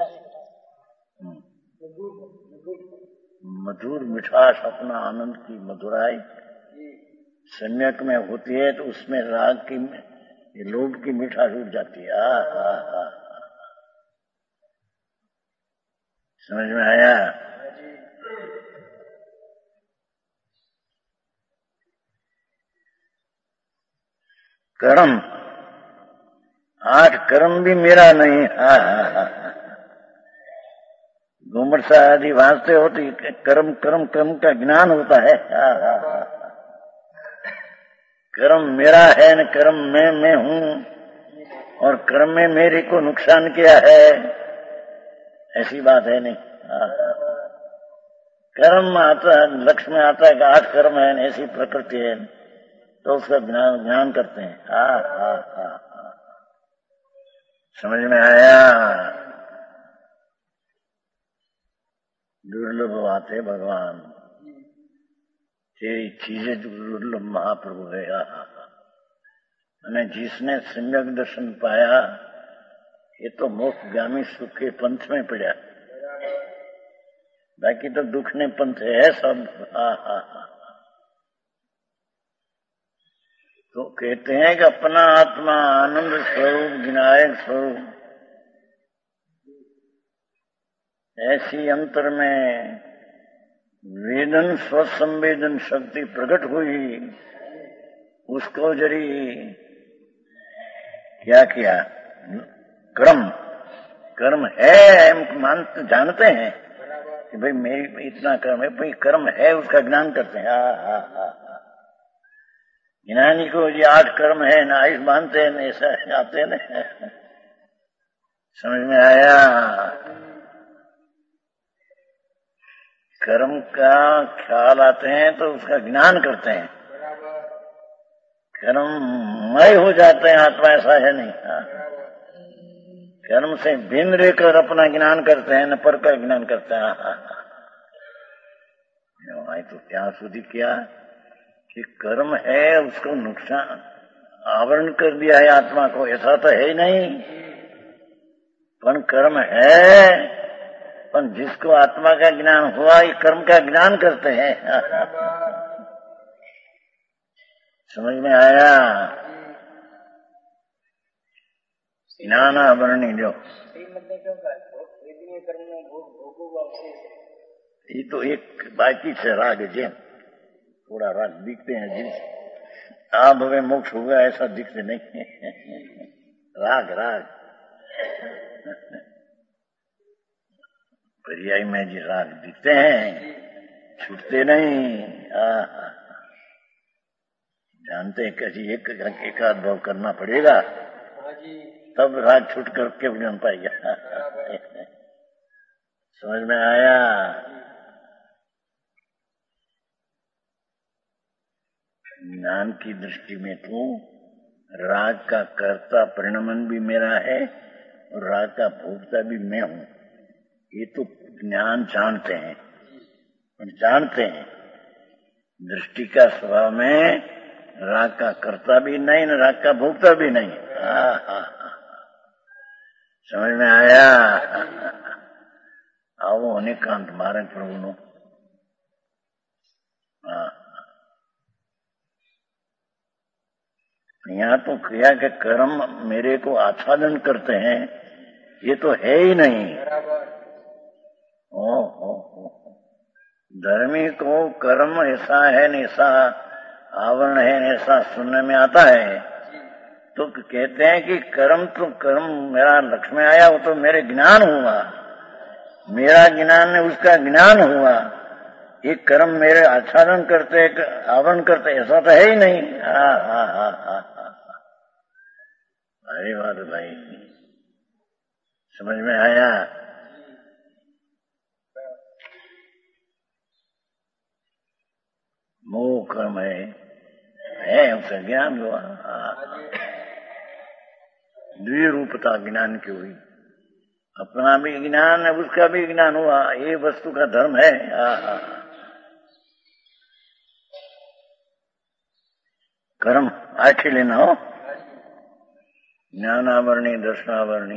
A: मधुर मिठास, अपना आनंद की मधुराई सम्यक में होती है तो उसमें राग की, लोभ की मिठास उड़ जाती है। समझ में आया? कर्म, 8 कर्म भी मेरा नहीं। गुमरसा आदि वांचते हो तो कर्म कर्म कर्म का ज्ञान होता है। कर्म मेरा है न कर्म मैं हूँ, और कर्म में मेरे को नुकसान किया है, ऐसी बात है नहीं। कर्म आता, लक्ष्य में आता है कि 8 कर्म है, ऐसी प्रकृति है, तो उसका ज्ञान करते हैं। समझ में आया? दुर्लभ बात है भगवान, तेरी चीजें दुर्लभ महाप्रभु है। जिसने सम्यक दर्शन पाया ये तो मोक्षगामी सुख के पंथ में पड़ा, बाकी तो दुख ने पंथ है सब। तो कहते हैं कि अपना आत्मा आनंद स्वरूप, विनायक स्वरूप, ऐसी अंतर में वेदन स्वसंवेदन शक्ति प्रकट हुई, उसको जरी क्या किया? कर्म, कर्म है हम मानते जानते हैं कि भाई मेरी इतना कर्म है, भाई कर्म है, उसका ज्ञान करते हैं। ज्ञानी को ये 8 कर्म है ना, आयुष मानते हैं, ऐसा आते हैं ना। समझ में आया? कर्म का ख्याल आते हैं तो उसका ज्ञान करते हैं, कर्ममय हो जाते हैं आत्मा, ऐसा है नहीं। कर्म से भिन्न रहकर अपना ज्ञान करते हैं, न पर का ज्ञान करते हैं। तो क्या सुधी किया कि कर्म है, उसको नुकसान आवरण कर दिया है आत्मा को, ऐसा तो है ही नहीं। पर कर्म है, पर जिसको आत्मा का ज्ञान हुआ ये कर्म का ज्ञान करते हैं। समझ में आया? ज्ञान आवरणी जो ये तो एक बाकी से राग है, थोड़ा राग दिखते हैं, जिस आप हमें मोक्ष होगा ऐसा दिखते नहीं। राग राग पर्याय में जी राग दिखते हैं, छूटते नहीं। जानते हैं कैसी एक आध भाव करना पड़ेगा, तब राग छूट करके बन पाएगा। समझ में आया? ज्ञान की दृष्टि में तो राग का कर्ता परिणमन भी मेरा है और राग का भोक्ता भी मैं हूं, ये तो ज्ञान जानते हैं, जानते हैं। दृष्टि का स्वभाव में राग का कर्ता भी नहीं, न राग का भोक्ता भी नहीं। समझ में आया? आओ अनेकांत मारे प्रभु नो। यहाँ तो क्रिया के कर्म मेरे को आच्छादन करते हैं, ये तो है ही नहीं। धर्मी को कर्म ऐसा है न ऐसा आवरण है न ऐसा सुनने में आता है, तो कहते हैं कि कर्म तो कर्म मेरा लक्ष्य में आया, वो तो मेरे ज्ञान हुआ, मेरा ज्ञान ने उसका ज्ञान हुआ। ये कर्म मेरे आच्छादन करते आवरण करते ऐसा तो है ही नहीं। अरे बात भाई, समझ में आया? मोह कर्म है उसका ज्ञान हुआ। द्विरूपता ज्ञान की हुई, अपना भी ज्ञान है, उसका भी ज्ञान हुआ, ये वस्तु का धर्म है। कर्म आखिर लेना हो, ज्ञानावरणी दर्शनावरणी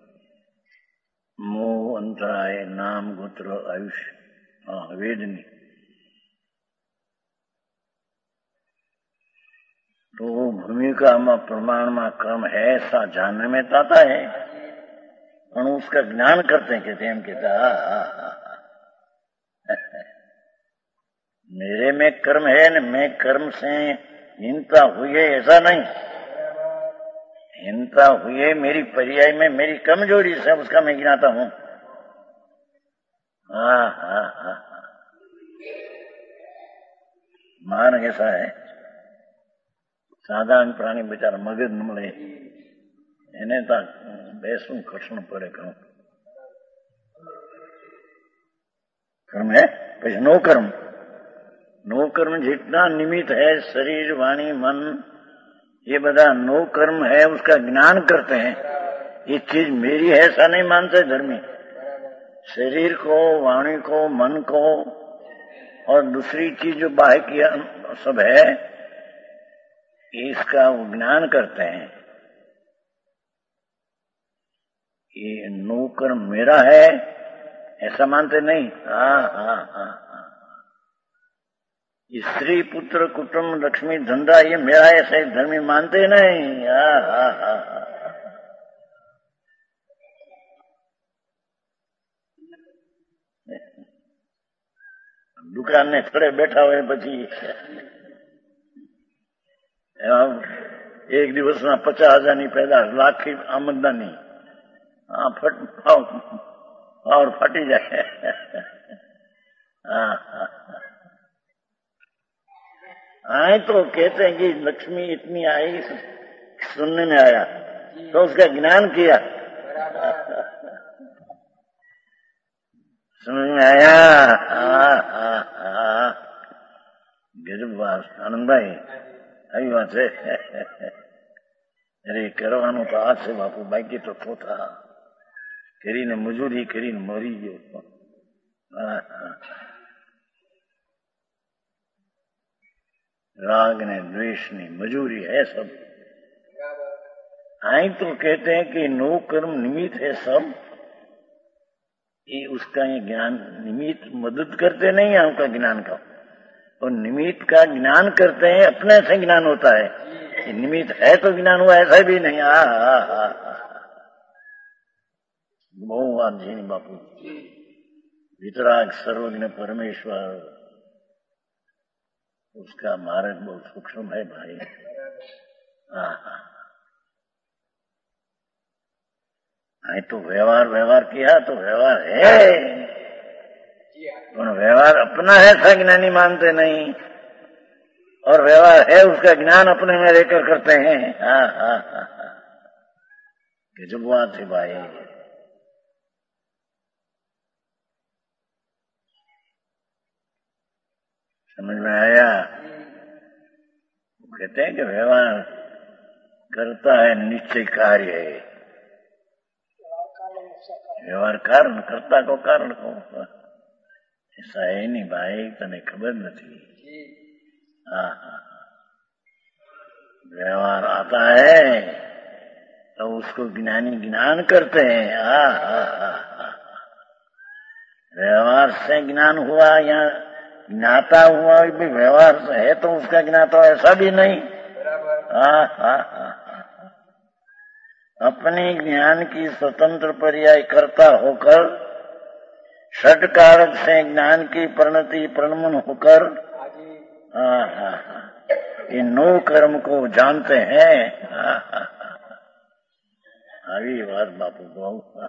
A: मोह अंतराय नाम गोत्र आयुष्य वेदनी। तो भूमिका में प्रमाण में कर्म है ऐसा जानने में आता है, और उसका ज्ञान करते हैं, कहते हैं मेरे में कर्म है न, मैं कर्म से हीनता हुई है ऐसा नहीं, हीनता हुई है मेरी पर्याय में मेरी कमजोरी से, उसका मैं गिनाता हूं। मान कैसा है, साधारण प्राणी बेचारा मगज न મળે એને તો બેસવું ખસવું પડે ઘણું। कर्म है, પછી नो कर्म, नो कर्म जितना निमित्त है शरीर वाणी मन, ये बदा नो कर्म है, उसका ज्ञान करते हैं। ये चीज मेरी है ऐसा नहीं मानते धर्मी, शरीर को वाणी को मन को और दूसरी चीज जो बाह्य की सब है, इसका वो ज्ञान करते हैं। ये नो कर्म मेरा है ऐसा मानते नहीं। ये स्त्री पुत्र कुटुंब लक्ष्मी धंधा ये मेरा ऐसे धर्मी मानते नहीं। दुकान ने थोड़े बैठा हुए પછી एक दिवस में 50,000 ની पैदा, लाख की आमदनी, और फटी जाए। आए तो कहते हैं कि लक्ष्मी इतनी आई, सुनने में आया तो उसका ज्ञान किया, समझ में आया। गजब बात आनंद भाई, આવી વાત છે। અરે કરવાનું તો આ છે બાપુ, બાકી તો થોથા કરીને મજૂરી કરીને મરી ગયો। राग ने द्वेष ने मजूरी है सब। आई तो कहते हैं कि नो कर्म निमित्त है सब, ये उसका ये ज्ञान निमित्त मदद करते नहीं है उनका ज्ञान का, और निमित्त का ज्ञान करते हैं, अपने से ज्ञान होता है। निमित्त है तो ज्ञान हुआ ऐसा भी नहीं। बहुवाद जी बापू, वितराग सर्वज्ञ परमेश्वर, उसका मार्ग बहुत सूक्ष्म है भाई। तो व्यवहार किया तो व्यवहार है, व्यवहार अपना है सज्ञानी मानते नहीं, और व्यवहार है उसका ज्ञान अपने में लेकर करते हैं। गजब बात है भाई। समझ में आया? कहते हैं कि व्यवहार करता है निश्चय कार्य है, व्यवहार कारण करता को कारण को, ऐसा है नहीं भाई, तने खबर नहीं। व्यवहार आता है तो उसको ज्ञानी ज्ञान करते हैं। व्यवहार से ज्ञान हुआ या ज्ञाता हुआ भी व्यवहार है तो उसका ज्ञाता ऐसा भी नहीं। अपने ज्ञान की स्वतंत्र पर्याय करता होकर, षट कारक से ज्ञान की परिणति प्रणमन होकर ये नो कर्म को जानते हैं। આવી વાત બાપू बहु।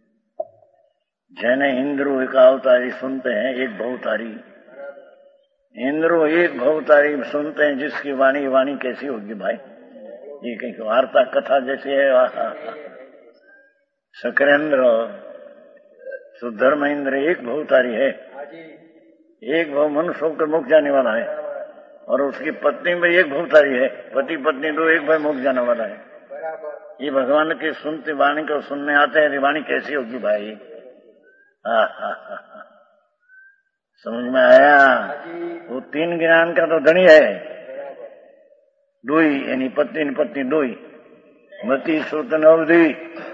A: जैन इंद्र एक अवतारी सुनते हैं, एक बहुतारी, इंद्रो एक भवतारी सुनते हैं जिसकी वाणी, वाणी कैसी होगी भाई? ये कहीं वार्ता कथा जैसी है। शकरेंद्र सुधर्मेंद्र एक भवतारी है, एक भव मनुष्य होकर मुक्त जाने वाला है, और उसकी पत्नी में एक भवतारी है, पति पत्नी दो, एक भाई मुक्त जाने वाला है। ये भगवान के सुनते वाणी को सुनने आते हैं, वाणी कैसी होगी भाई? समझ में आया? वो तीन ज्ञान का तो धनी है, दुई यानी पत्नी पत्नी दुई, मति श्रुतन अवधि।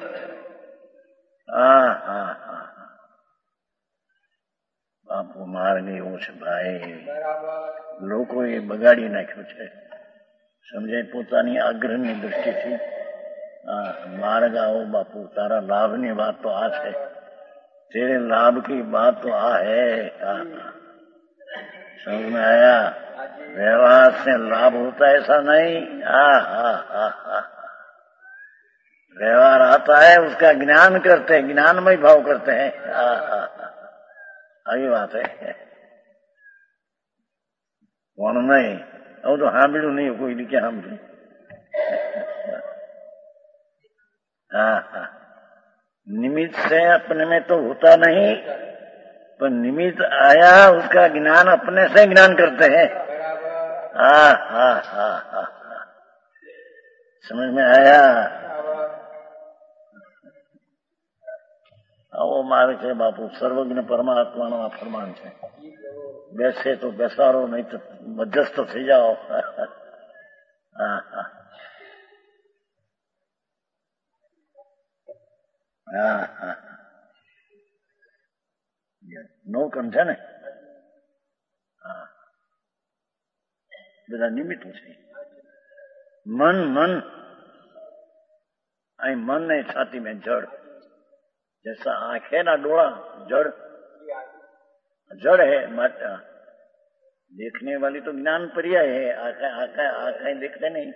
A: બાપુ માર્ગ એવો છે ભાઈ, લોકોએ બગાડી નાખ્યો છે. સમજાય? પોતાની આગ્રહની દૃષ્ટિથી માર્ગ આવો બાપू, તારા लाभની बात तो आ है, तेरे लाभ की बात तो आ है। समझ में आया? व्यवहार से लाभ होता है ऐसा नहीं। व्यवहार आता है, उसका ज्ञान करते हैं, ज्ञानमय भाव करते हैं। આવી વાત है। કોણ નહીં? હવે તો સાંભળ્યું નહીં કોઈ, ક્યાં સાંભળ્યું? निमित्त से अपने में तो होता नहीं, पर निमित्त आया उसका ज्ञान अपने से ज्ञान करते हैं। समझ में आया? આવો માર્ગ છે બાપુ, સર્વજ્ઞ પરમાત્માનો આ ફરમાન છે। બેસે તો બેસાડો, નહીં તો મધ્યસ્થ થઈ જાઓ। નોકમ છે ને, બધા નિમિત્તો છે। મન મન અહીં मन है, छाती में जड़, जैसा आंखें ना डोळा जड़ जड़ है। देखने वाली तो ज्ञान पर्याय है, आंखें देखते नहीं।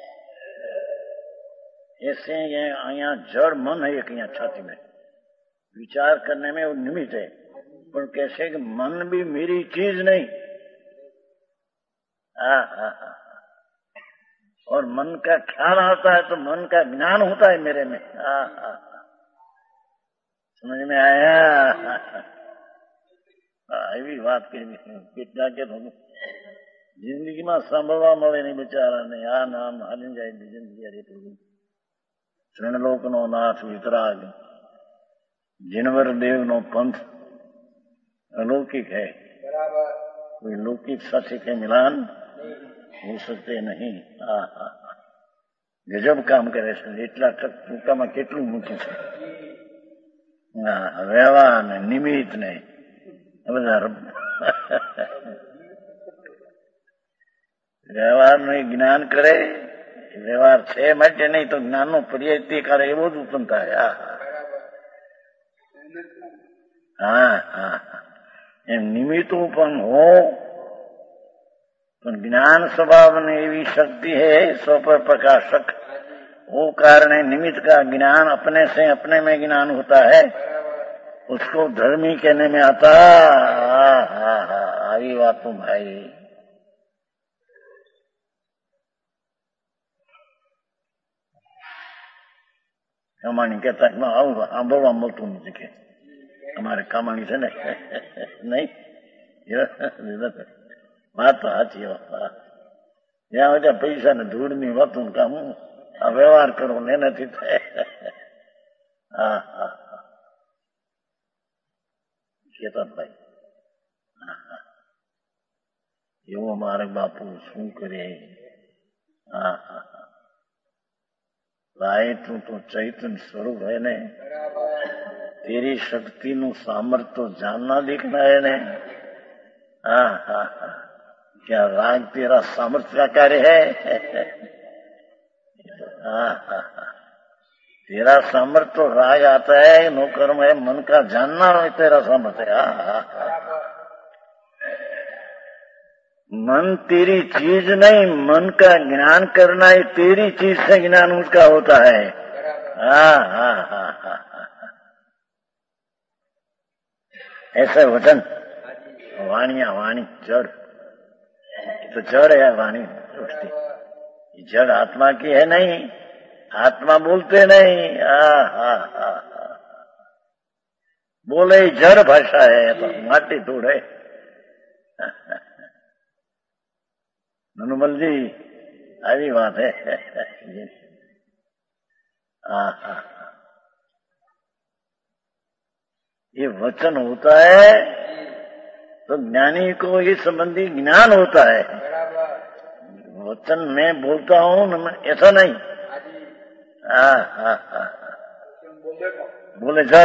A: ऐसे यहाँ जड़ मन है एक, यहाँ छाती में विचार करने में वो निमित्त है, पर कैसे कि मन भी मेरी चीज नहीं। और मन का ख्याल आता है तो मन का ज्ञान होता है मेरे में। समझ में आया? એવી વાત કરી કેટલા કે જિંદગીમાં સાંભળવા મળે નહીં બિચારાને। આ નામ હાલી જાય જિંદગી। અરે પ્રભુ, ત્રણલોકનો નાથ વિતરાગ, जिनवर देवનો पंथ अलौकिक है, कोई लौकिक साथी के मिलान हो सकते नहीं। ગજબ કામ કરે છે, એટલા ટૂંકામાં કેટલું મૂક્યું છે। વ્યવહાર ને નિમિત્ત ને બધા વ્યવહાર નું જ્ઞાન કરે, વ્યવહાર છે માટે નહીં તો જ્ઞાન નો પર્યાય કરે એવો જ ઉત્પન્ન થાય। એમ નિમિત્તો પણ હો, પણ ज्ञान स्वभाव में एवी शक्ति है स्व पर प्रकाशक, वो कारण है निमित्त का ज्ञान अपने से अपने में ज्ञान होता है, उसको धर्मी कहने में आता। आई बात तो भाई कमाणी कहता है આવું સાંભળવા મળતું નથી કે અમારે કમાણી છે ને નહીં। વાત તો સાચી। જ્યાં બધા પૈસા ને ધૂળની વાતું કામ આ વ્યવહાર કરો ને એનાથી થાય। કેતનભાઈ એવો મારે બાપુ શું કરે? राय तू तो चैतन्य स्वरूप है ने, तेरी शक्ति नु सामर्थ्य तो जानना दिखना है ने। क्या राग तेरा सामर्थ्य का कार्य है? तेरा सामर्थ्य तो राग आता है, नौकर्म है, मन का जानना तेरा सामर्थ्य है। मन तेरी चीज नहीं, मन का ज्ञान करना है तेरी चीज से ज्ञान उसका होता है। ऐसे वचन वाणिया वाणी जड़ तो जड़ है वाणी उठती, जड़ आत्मा की है नहीं, आत्मा बोलते नहीं। बोले जड़ भाषा है तो माटी धूड़ है। ननुमल जी આવી વાત है। ये वचन होता है तो ज्ञानी को ये संबंधी ज्ञान होता है। वचन मैं बोलता हूँ ऐसा नहीं। बोले जड़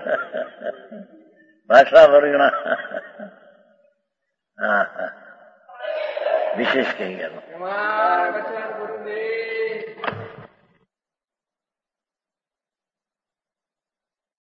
A: भाषा वर्गणा विशेष कही गया।